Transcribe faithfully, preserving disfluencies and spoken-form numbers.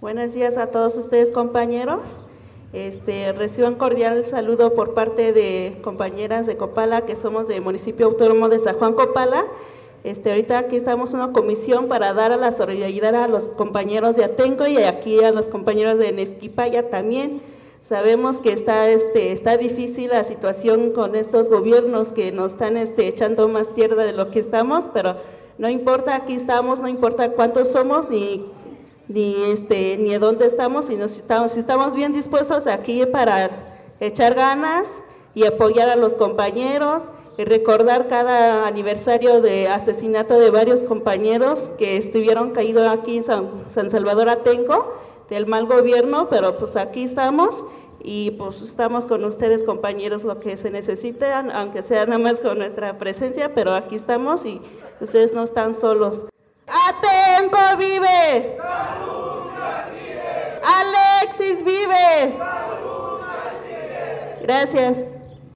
Buenos días a todos ustedes, compañeros. Este, reciban cordial saludo por parte de compañeras de Copala, que somos del municipio autónomo de San Juan Copala. Este, ahorita aquí estamos en una comisión para dar a la solidaridad a los compañeros de Atenco y aquí a los compañeros de Nezquipaya también. Sabemos que está, este, está difícil la situación con estos gobiernos que nos están este, echando más tierra de lo que estamos, pero no importa, aquí estamos, no importa cuántos somos ni, ni, este, ni dónde estamos, sino si estamos, si estamos bien dispuestos aquí para echar ganas y apoyar a los compañeros y recordar cada aniversario de asesinato de varios compañeros que estuvieron caídos aquí en San, San Salvador Atenco, del mal gobierno, pero pues aquí estamos y pues estamos con ustedes, compañeros, lo que se necesite, aunque sea nada más con nuestra presencia, pero aquí estamos y ustedes no están solos. ¡Atenco vive! ¡La lucha sigue! ¡Alexis vive! ¡La lucha sigue! Gracias.